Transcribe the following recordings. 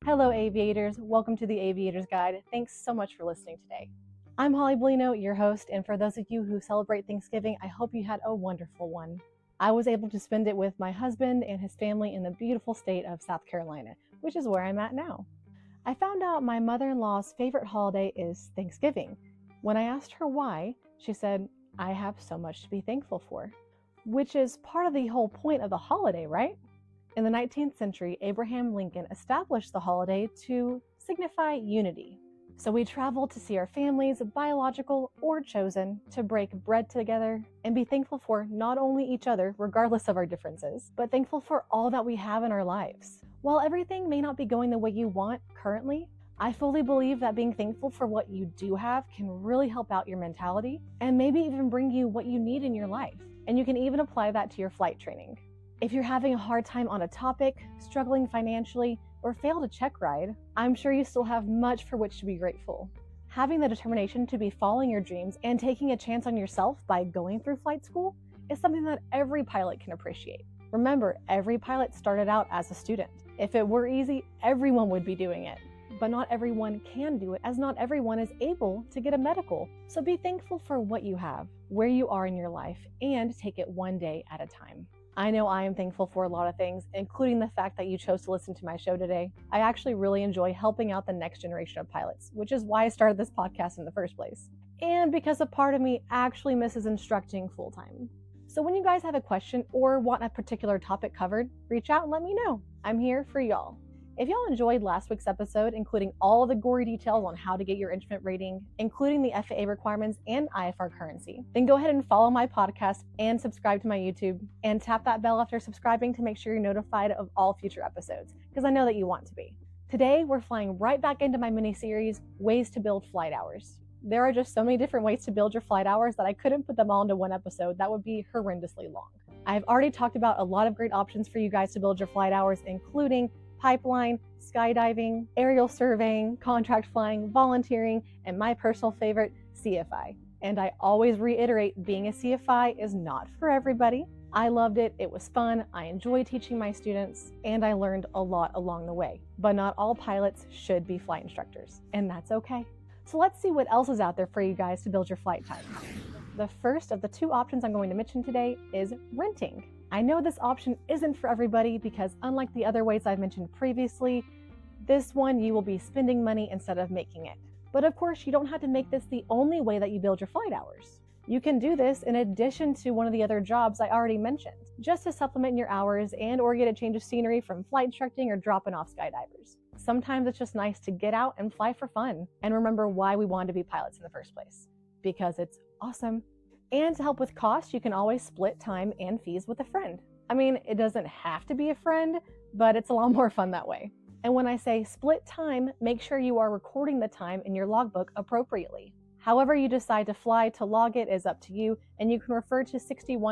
Hello, aviators. Welcome to the Aviator's Guide. Thanks so much for listening today. I'm Holly Bolino, your host, and for those of you who celebrate Thanksgiving, I hope you had a wonderful one. I was able to spend it with my husband and his family in the beautiful state of South Carolina, which is where I'm at now. I found out my mother-in-law's favorite holiday is Thanksgiving. When I asked her why, she said, "I have so much to be thankful for," which is part of the whole point of the holiday, right? In the 19th century, Abraham Lincoln established the holiday to signify unity. So we travel to see our families, biological or chosen, to break bread together and be thankful for not only each other, regardless of our differences, but thankful for all that we have in our lives. While everything may not be going the way you want currently, I fully believe that being thankful for what you do have can really help out your mentality and maybe even bring you what you need in your life. And you can even apply that to your flight training. If you're having a hard time on a topic, struggling financially, or failed a check ride, I'm sure you still have much for which to be grateful. Having the determination to be following your dreams and taking a chance on yourself by going through flight school is something that every pilot can appreciate. Remember, every pilot started out as a student. If it were easy, everyone would be doing it. But not everyone can do it, as not everyone is able to get a medical. So be thankful for what you have, where you are in your life, and take it one day at a time. I know I am thankful for a lot of things, including the fact that you chose to listen to my show today. I actually really enjoy helping out the next generation of pilots, which is why I started this podcast in the first place. And because a part of me actually misses instructing full-time. So when you guys have a question or want a particular topic covered, reach out and let me know. I'm here for y'all. If y'all enjoyed last week's episode, including all the gory details on how to get your instrument rating, including the FAA requirements and IFR currency, then go ahead and follow my podcast and subscribe to my YouTube and tap that bell after subscribing to make sure you're notified of all future episodes, because I know that you want to be. Today, we're flying right back into my mini-series, Ways to Build Flight Hours. There are just so many different ways to build your flight hours that I couldn't put them all into one episode. That would be horrendously long. I've already talked about a lot of great options for you guys to build your flight hours, including pipeline, skydiving, aerial surveying, contract flying, volunteering, and my personal favorite, CFI. And I always reiterate, being a CFI is not for everybody. I loved it, it was fun, I enjoy teaching my students, and I learned a lot along the way. But not all pilots should be flight instructors, and that's okay. So let's see what else is out there for you guys to build your flight time. The first of the two options I'm going to mention today is renting. I know this option isn't for everybody because unlike the other ways I've mentioned previously, this one you will be spending money instead of making it. But of course, you don't have to make this the only way that you build your flight hours. You can do this in addition to one of the other jobs I already mentioned, just to supplement your hours and or get a change of scenery from flight instructing or dropping off skydivers. Sometimes it's just nice to get out and fly for fun and remember why we wanted to be pilots in the first place. Because it's awesome. And to help with costs, you can always split time and fees with a friend. I mean, it doesn't have to be a friend, but it's a lot more fun that way. And when I say split time, make sure you are recording the time in your logbook appropriately. However you decide to fly to log it is up to you, and you can refer to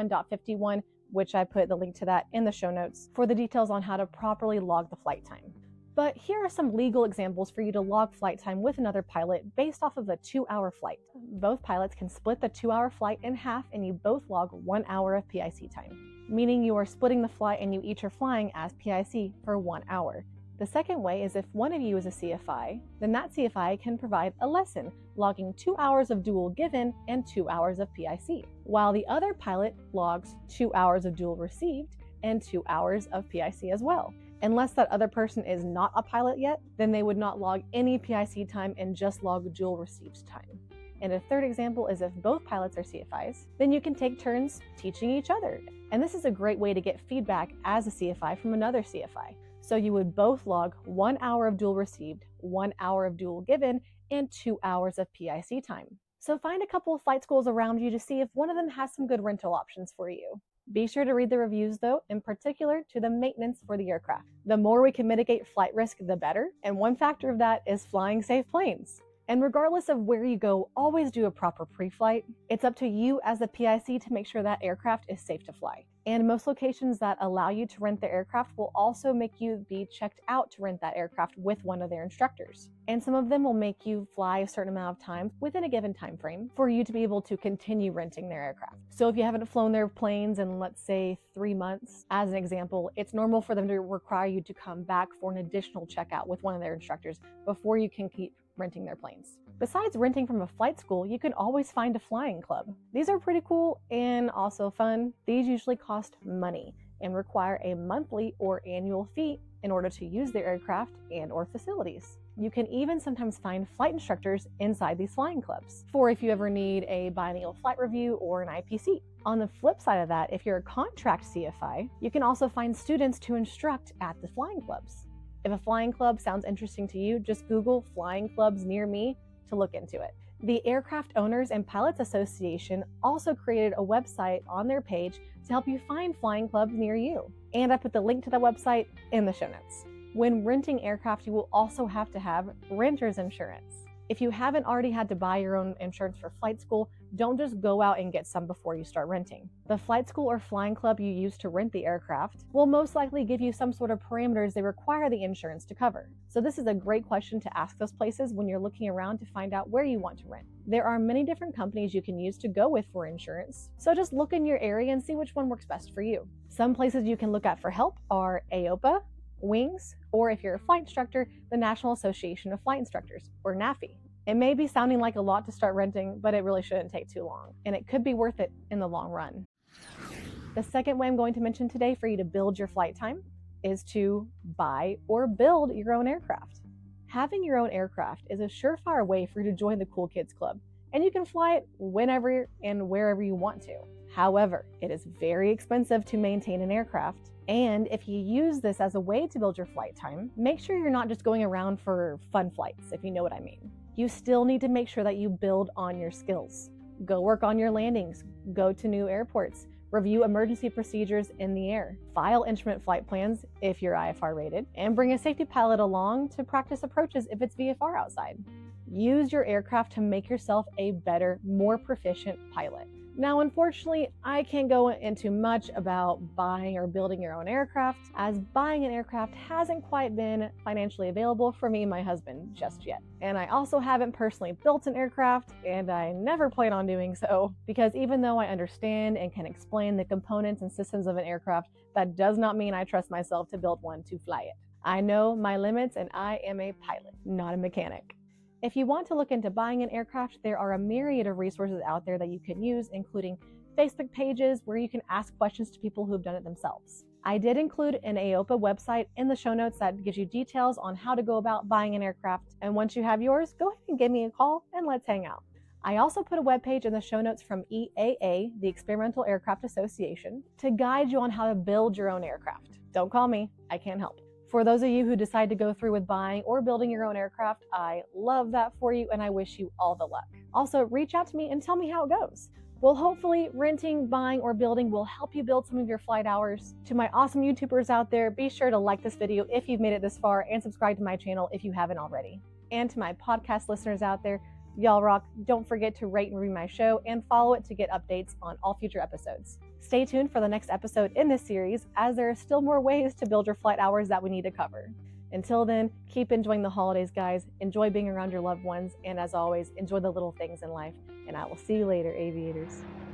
61.51, which I put the link to that in the show notes, for the details on how to properly log the flight time. But here are some legal examples for you to log flight time with another pilot based off of a 2-hour flight. Both pilots can split the 2-hour flight in half and you both log 1 hour of PIC time, meaning you are splitting the flight and you each are flying as PIC for 1 hour. The second way is if one of you is a CFI, then that CFI can provide a lesson, logging 2 hours of dual given and 2 hours of PIC, while the other pilot logs 2 hours of dual received and 2 hours of PIC as well. Unless that other person is not a pilot yet, then they would not log any PIC time and just log dual received time. And a third example is if both pilots are CFIs, then you can take turns teaching each other. And this is a great way to get feedback as a CFI from another CFI. So you would both log 1 hour of dual received, 1 hour of dual given, and 2 hours of PIC time. So find a couple of flight schools around you to see if one of them has some good rental options for you. Be sure to read the reviews though, in particular to the maintenance for the aircraft. The more we can mitigate flight risk, the better, and one factor of that is flying safe planes. And regardless of where you go, always do a proper pre-flight. It's up to you as the PIC to make sure that aircraft is safe to fly. And most locations that allow you to rent the aircraft will also make you be checked out to rent that aircraft with one of their instructors. And some of them will make you fly a certain amount of time within a given time frame for you to be able to continue renting their aircraft. So if you haven't flown their planes in, let's say, 3 months, as an example, it's normal for them to require you to come back for an additional checkout with one of their instructors before you can keep renting their planes. Besides renting from a flight school, you can always find a flying club. These are pretty cool and also fun. These usually cost money and require a monthly or annual fee in order to use their aircraft and or facilities. You can even sometimes find flight instructors inside these flying clubs for if you ever need a biennial flight review or an IPC. On the flip side of that, if you're a contract CFI, you can also find students to instruct at the flying clubs. If a flying club sounds interesting to you, just Google flying clubs near me to look into it. The Aircraft Owners and Pilots Association also created a website on their page to help you find flying clubs near you. And I put the link to that website in the show notes. When renting aircraft, you will also have to have renter's insurance. If you haven't already had to buy your own insurance for flight school, don't just go out and get some before you start renting. The flight school or flying club you use to rent the aircraft will most likely give you some sort of parameters they require the insurance to cover. So this is a great question to ask those places when you're looking around to find out where you want to rent. There are many different companies you can use to go with for insurance, so just look in your area and see which one works best for you. Some places you can look at for help are AOPA, Wings, or if you're a flight instructor, the National Association of Flight Instructors, or NAFI. It may be sounding like a lot to start renting, but it really shouldn't take too long, and it could be worth it in the long run. The second way I'm going to mention today for you to build your flight time is to buy or build your own aircraft. Having your own aircraft is a surefire way for you to join the Cool Kids Club, and you can fly it whenever and wherever you want to. However, it is very expensive to maintain an aircraft, and if you use this as a way to build your flight time, make sure you're not just going around for fun flights, if you know what I mean. You still need to make sure that you build on your skills. Go work on your landings, go to new airports, review emergency procedures in the air, file instrument flight plans if you're IFR rated, and bring a safety pilot along to practice approaches if it's VFR outside. Use your aircraft to make yourself a better, more proficient pilot. Now, unfortunately, I can't go into much about buying or building your own aircraft, as buying an aircraft hasn't quite been financially available for me and my husband just yet. And I also haven't personally built an aircraft, and I never plan on doing so, because even though I understand and can explain the components and systems of an aircraft, that does not mean I trust myself to build one to fly it. I know my limits, and I am a pilot, not a mechanic. If you want to look into buying an aircraft, there are a myriad of resources out there that you can use, including Facebook pages where you can ask questions to people who have done it themselves. I did include an AOPA website in the show notes that gives you details on how to go about buying an aircraft. And once you have yours, go ahead and give me a call and let's hang out. I also put a webpage in the show notes from EAA, the Experimental Aircraft Association, to guide you on how to build your own aircraft. Don't call me, I can't help. For those of you who decide to go through with buying or building your own aircraft, I love that for you and I wish you all the luck. Also, reach out to me and tell me how it goes. Well, hopefully renting, buying, or building will help you build some of your flight hours. To my awesome YouTubers out there, be sure to like this video if you've made it this far and subscribe to my channel if you haven't already. And to my podcast listeners out there, y'all rock. Don't forget to rate and review my show and follow it to get updates on all future episodes. Stay tuned for the next episode in this series, as there are still more ways to build your flight hours that we need to cover. Until then, keep enjoying the holidays, guys. Enjoy being around your loved ones, and as always, enjoy the little things in life. And I will see you later, aviators.